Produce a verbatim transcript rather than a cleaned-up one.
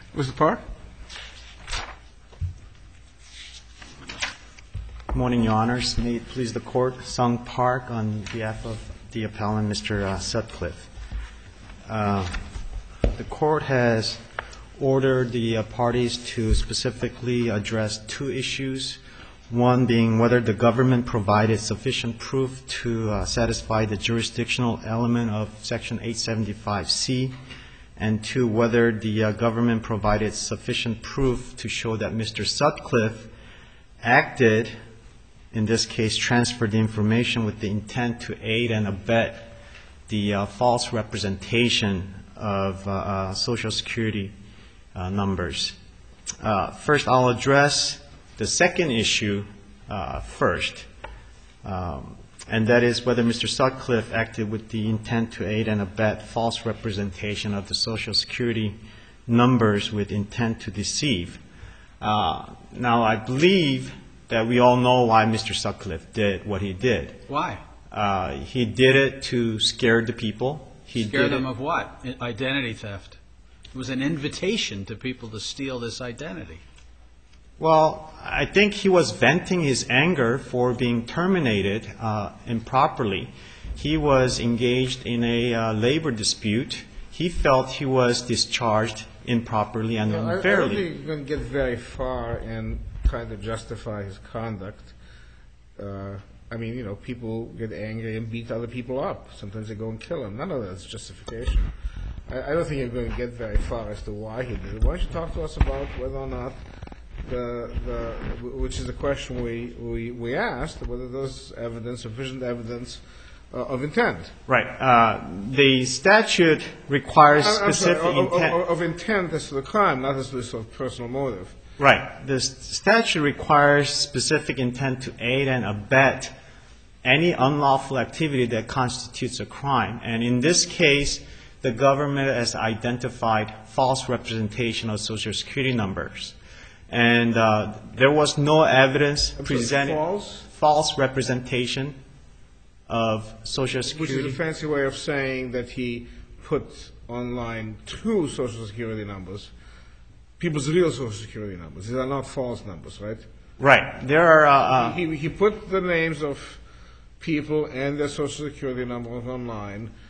Mister Park? Good morning, Your Honors. May it please the Court, Sung Park on behalf of the appellant, Mister Uh, Sutcliffe. Uh, the Court has ordered the uh, parties to specifically address two issues, one being whether the government provided sufficient proof to uh, satisfy the jurisdictional element of Section eight seventy-five C, and two, whether the uh, government provided sufficient proof to show that Mister Sutcliffe acted, in this case transferred the information with the intent to aid and abet the uh, false representation of uh, uh, Social Security uh, numbers. Uh, first, I'll address the second issue uh, first, um, and that is whether Mister Sutcliffe acted with the intent to aid and abet false representation of the Social Security numbers with intent to deceive. Uh, now, I believe that we all know why Mister Sutcliffe did what he did. Why? Uh, he did it to scare the people. He Scare did them it, of what? Identity theft. It was an invitation to people to steal this identity. Well, I think he was venting his anger for being terminated uh, improperly. He was engaged in a uh, labor dispute. He felt he was discharged improperly and Yeah, unfairly. I don't think you're going to get very far in trying to justify his conduct. Uh, I mean, you know, people get angry and beat other people up. Sometimes they go and kill them. None of that's justification. I, I don't think you're going to get very far as to why he did it. Why don't you talk to us about whether or not the, the which is the question we, we, we asked, whether there's evidence, sufficient evidence uh, of intent. Right. Uh, the statute requires I'm- I'm sorry, specific of, intent. of, of intent as to the crime, not as to the sort of personal motive. Right. The statute requires specific intent to aid and abet any unlawful activity that constitutes a crime. And in this case, the government has identified false representation of Social Security numbers. And uh, there was no evidence I'm sorry, presented. false? False representation of Social Security. Which is a fancy way of saying that he put online two Social Security numbers, people's real Social Security numbers. These are not false numbers, right? Right. There are. Uh, uh, He, he put the names of people and their Social Security numbers online